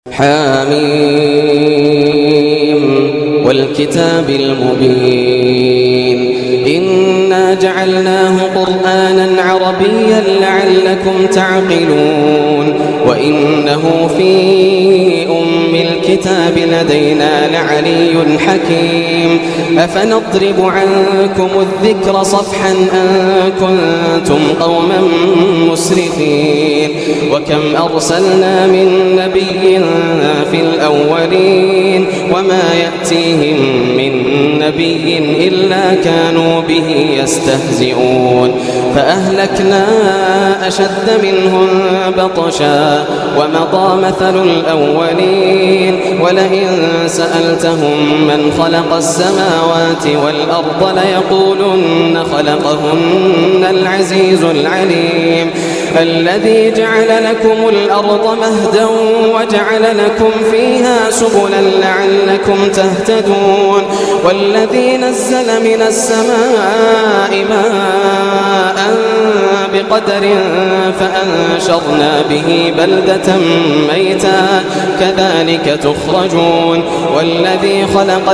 حاميم والكتاب المبين إنا جعلناه قرآنا عربيا لعلكم تعقلون وإنه في أم الكتاب لدينا لعلي حكيم أفنضرب عنكم الذكر صفحا أن كنتم قوما مسرفين وكم أرسلنا من نبي في الأولين وما يأتيهم من نبي إلا كانوا به يستهزئون فأهلكنا أشد منهم بطشا ومضى مثل الأولين ولئن سألتهم من خلق السماوات والأرض ليقولن خلقهن العزيز العليم الذي جعل لكم الأرض مهدا وجعل لكم فيها سبلا لعلكم تهتدون والذي نزل من السماء ماء بقدر فأنشرنا به بلدة ميتا كذلك تخرجون والذي خلق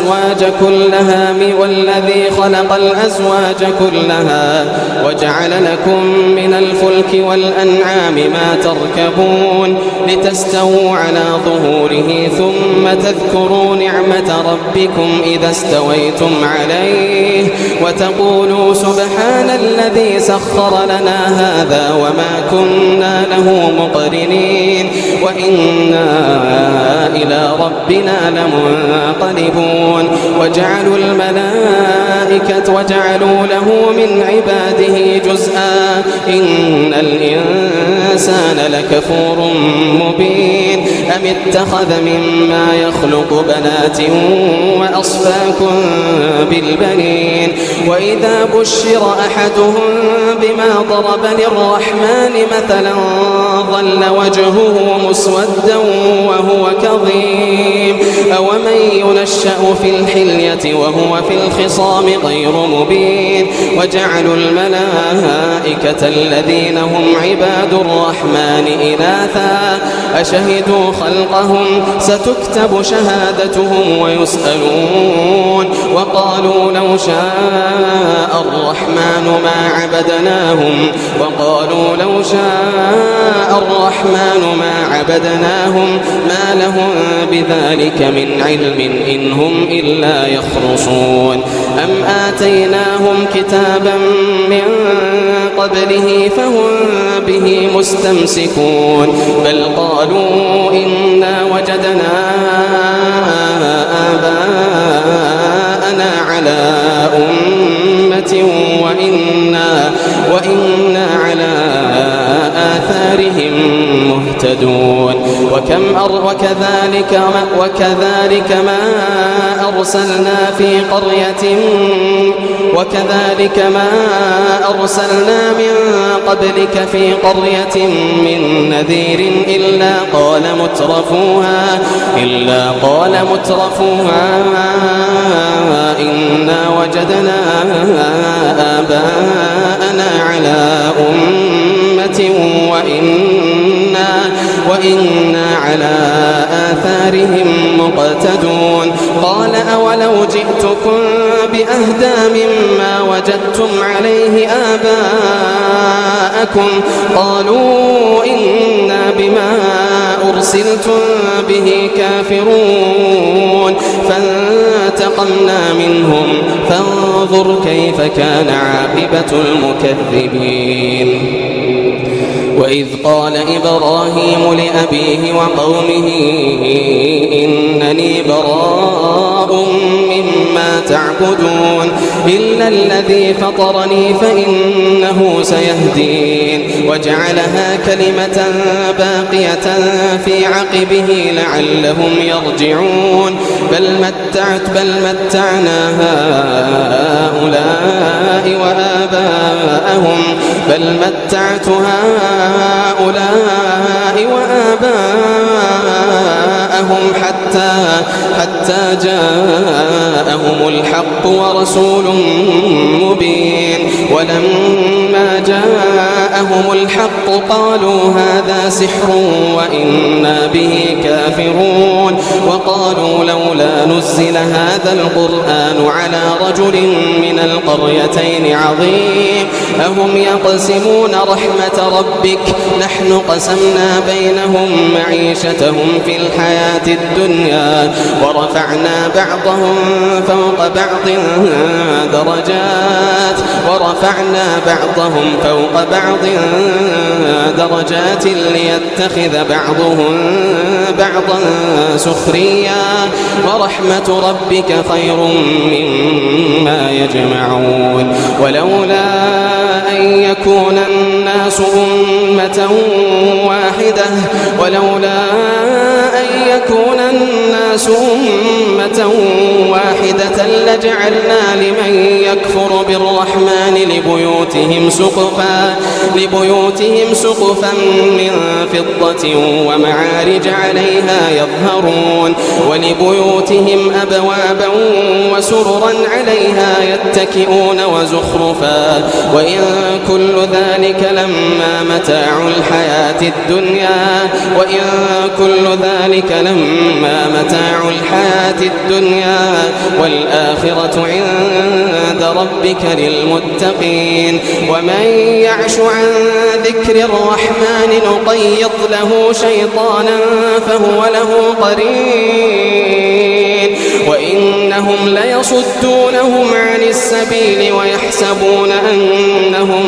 الأزواج كلها وجعل لكم من الفلك والأنعام ما تركبون لتستووا على ظهوره ثم تذكروا نعمة ربكم إذا استويتم عليه وتقولوا سبحان الذي سخر لنا هذا وما كنا له مقرنين وإنا إلى ربنا لمنقلبون وجعلوا له من عباده جزءا إن الإنسان لكفور مبين أم اتخذ مما يخلق بنات وأصفاكم بالبنين وإذا بشر أحدهم بما ضرب للرحمن مثلا ظل وجهه مسودا وهو كظيم أومن ينشأ في الحلية وهو في الخصام غير مبين وجعلوا الملائكة الذين هم عباد الرحمن إناثا أشهدوا خلقهم ستكتب شهادتهم ويسألون وقالوا لو شاء الرحمن ما عبدناهم ما لهم بذلك من علم إن هم إلا يخرصون أم آتيناهم كتابا من قبله فهم به مستمسكون بل قالوا إنا وجدنا آباءنا على أمة وإنا على آثارهم مهتدون وكذلك ما أرسلنا من قبلك في قرية من نذير إلا قال مترفوها إنا وجدنا آباءنا على أمة وإنا على آثارهم مقتدون قال أولو جئتكم بأهدى مما وجدتم عليه آباءكم قالوا إنا بما أرسلتم به كافرون فانتقمنا منهم فانظر كيف كان عاقبة المكذبين وإذ قال إبراهيم لأبيه وقومه إنني براء مما تعبدون إلا الذي فطرني فإنه سيهدين وجعلها كلمة باقية في عقبه لعلهم يرجعون بل متعنا هؤلاء وآباءهم حتى جاءهم الحق ورسول مبين ولما جاءهم الحق الحق قالوا هذا سحر وإنا به كافرون وقالوا لولا نزل هذا القرآن على رجل من القريتين عظيم أهم يقسمون رحمة ربك نحن قسمنا بينهم معيشتهم في الحياة الدنيا ورفعنا بعضهم فوق بعض درجات ليتخذ بعضهم بعضا سخريا ورحمة ربك خير مما يجمعون ولولا أن يكون الناس أمة واحدة لجعلنا لمن يكفر بالرحمن لبيوتهم سقفا من فضة ومعارج عليها يظهرون ولبيوتهم أبوابا وسررا عليها يتكئون وزخرفا وإن كل ذلك لما متاع الحياة الدنيا والآخرة عند ربك للمتقين ومن يعش عن ذكر الرحمن نقيض له شيطانا فهو له قرين وإنهم ليصدونهم عن السبيل ويحسبون أنهم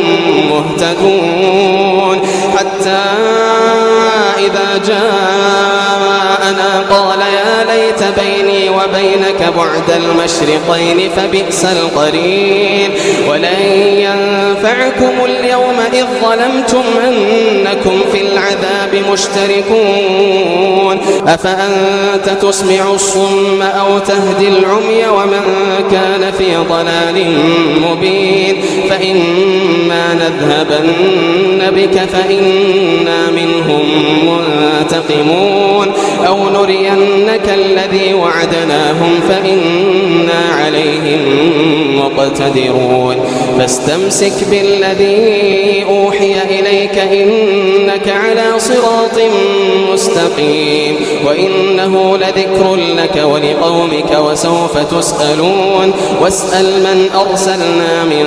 مهتدون حتى إذا جاءنا قال يا ليت بيني وبينك بعد المشرقين فبئس القرين ولن ينفعكم اليوم إذ ظلمتم أنكم في العذاب مشتركون أفأنت تسمع الصم أو تهدي العمي ومن كان في ضلال مبين فإما نذهبن بك فإنا منهم منتقمون أو نرينك الذي وعدناهم فإنا عليهم مقتدرون فاستمسك بالذي أوحي إليك إنك على صراط مستقيم وإنه لذكر لك ولقومك وسوف تسألون واسأل من أرسلنا من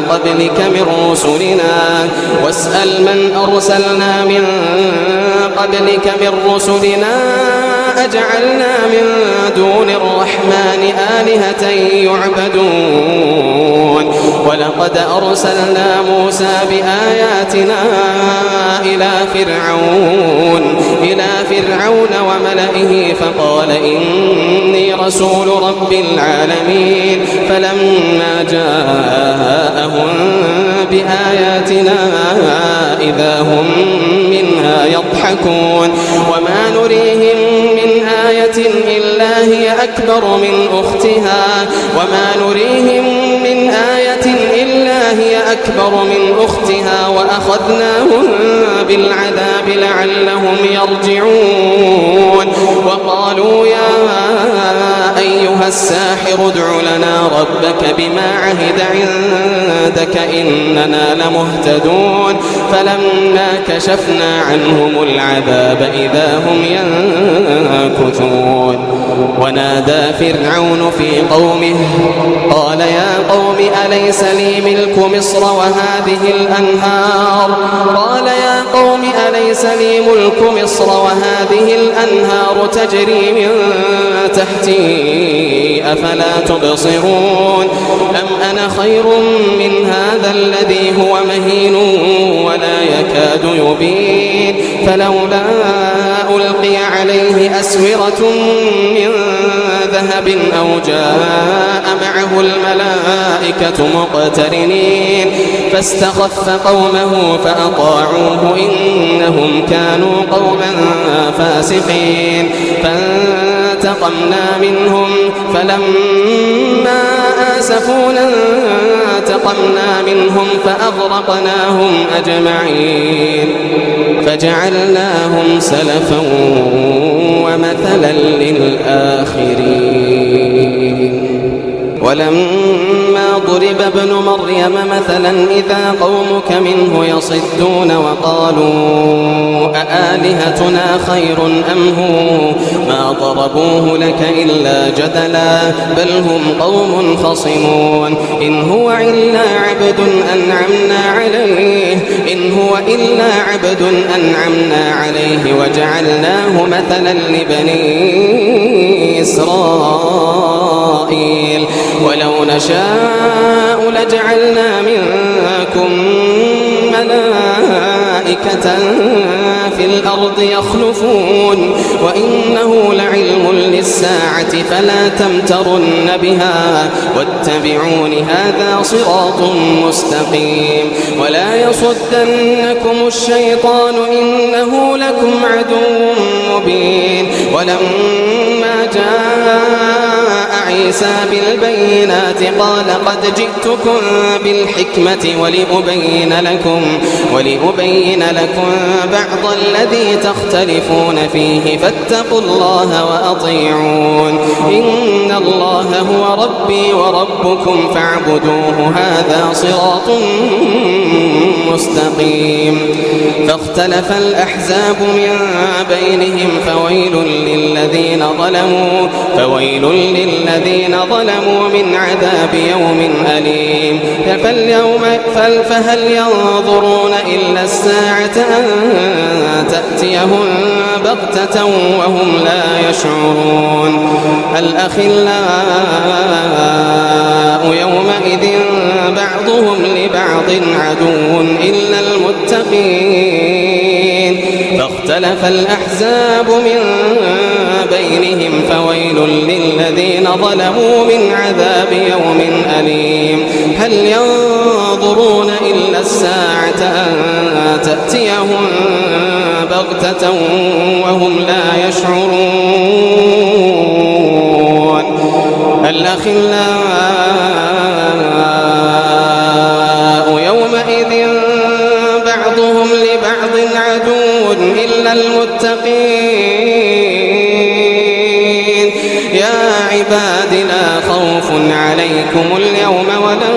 قبلك من رسلنا أجعلنا من دون الرحمن آلهة يعبدون ولقد أرسلنا موسى بآياتنا إلى فرعون وملئه فقال إني رسول رب العالمين فلما جاءهم بآياتنا إذا هم منها يضحكون وما نريهم من آية إلا هي أكبر من أختها وأخذناهم بالعذاب لعلهم يرجعون وقالوا يا أيها الساحر ادع لنا ربك بما عهد عندك إننا لمهتدون فلما كشفنا عنهم العذاب إذا هم ينكثون ونادى فرعون في قومه قال يا قوم أليس لي ملك مصر وهذه الأنهار تجري من تحتي أفلا تبصرون أم أنا خير من هذا الذي هو مهين ولا يكاد يبين فلولا ألقي عليه أسورة من ذهب أو جاء معه الملائكة مقترنين فاستخف قومه فأطاعوه إنهم كانوا قوما فاسقين فانتقمنا منهم فلما آسفونا انتقمنا منهم فأغرقناهم أجمعين فجعلناهم سلفا ومثلا للآخرين ولما ضرب ابن مريم مثلا إذا قومك منه يصدون وقالوا أآلهتنا خير أم هو ما ضربوه لك إلا جدلا بل هم قوم خصمون إن هو إلا عبد أنعمنا عليه وجعلناه مثلا لبني إسرائيل ولو نشاء لجعلنا منكم ملائكة في الأرض يخلفون وإنه لعلم للساعة فلا تمترن بها واتبعون هذا صراط مستقيم ولا يصدنكم الشيطان إنه لكم عدو مبين ولما جاء عيسى بالبينات قال قد جئتكم بالحكمة ولأبين لكم بعض الذي تختلفون فيه فاتقوا الله وأطيعون إن الله هو ربي وربكم فاعبدوه هذا صراط مستقيم فاختلف الأحزاب من بينهم فويل للذين ظلموا من عذاب يوم أليم فهل ينظرون إلا الساعة أن تأتيهم بغتة وهم لا يشعرون الأخلاء يومئذ بعضهم لبعض عدو إلا المتقين فاختلف الأحزاب من بينهم فويل للذين ظلموا من عذاب يوم أليم هل ينظرون إلا الساعة أن تأتيهم بغتة وهم لا يشعرون الأخلاء يومئذ بعضهم لبعض عدو إلا المتقين يا عباد لا خوف عليكم اليوم ولا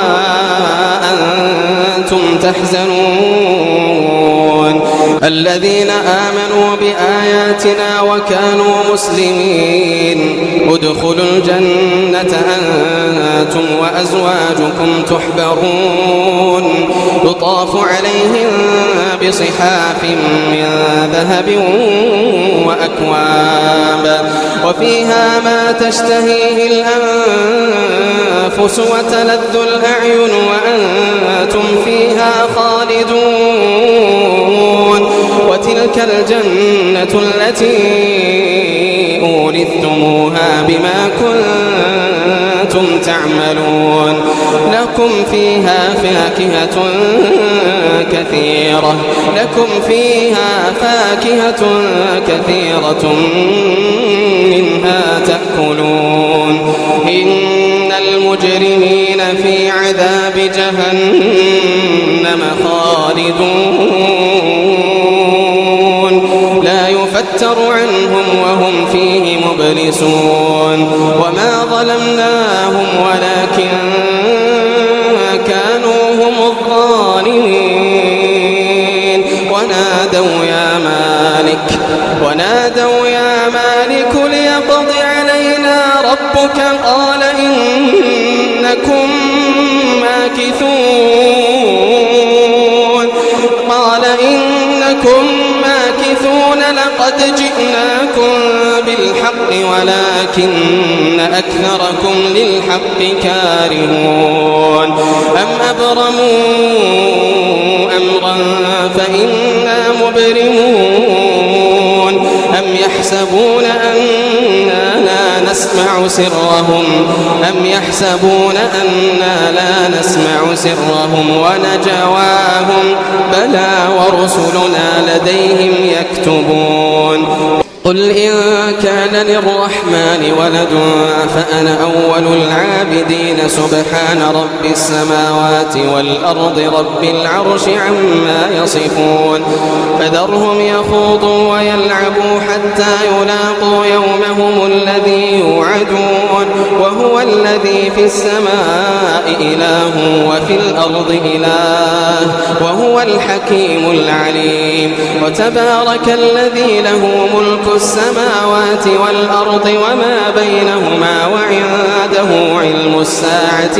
أنتم تحزنون الذين آمنوا بآياتنا وكانوا مسلمين ادخلوا الجنة أنتم وأزواجكم تحبرون يطاف عليهم بصحاف من ذهب وأكواب وفيها ما تشتهيه الأنفس وتلذ الأعين وأنتم فيها خالدون وتلك الجنة التي أورثتموها بما كنتم تعملون لكم فيها فاكهة كثيرة منها تأكلون إن المجرمين في عذاب جهنم خالدون لا يفتر عنهم وهم فيه مبلسون وما ظلمناهم ولكن كانوا هم الظالمين ونادوا يا مالك ليقض علينا ربك قال إنكم ماكثون لقد جئناكم بالحق ولكن أكثركم للحق كارهون أم أبرموا أمرا فإنا مبرمون أم يحسبون أننا لا نسمع سرهم ونجواهم بلى ورسلنا لديهم يكتبون قل إن كان للرحمن ولد فأنا أول العابدين سبحان رب السماوات والأرض رب العرش عما يصفون فذرهم يخوضوا ويلعبوا حتى يلاقوا يومهم الذي يوعدون وهو وهو الذي في السماء إله وفي الأرض إله وهو الحكيم العليم وتبارك الذي له ملك السماوات والأرض وما بينهما وعنده علم الساعة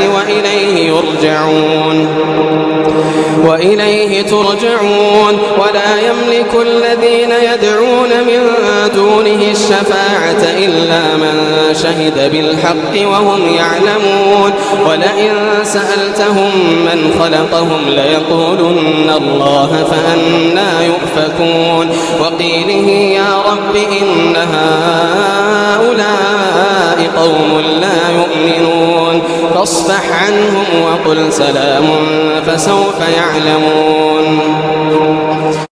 وإليه ترجعون ولا يملك الذين يدعون من دونه الشفاعة إلا من شهد بالحق وهم يعلمون ولئن سألتهم من خلقهم ليقولن الله فأنى يؤفكون وقيله يا رب إن هؤلاء قوم لا يؤمنون فاصفح عنهم وقل سلام فسوف يعلمون.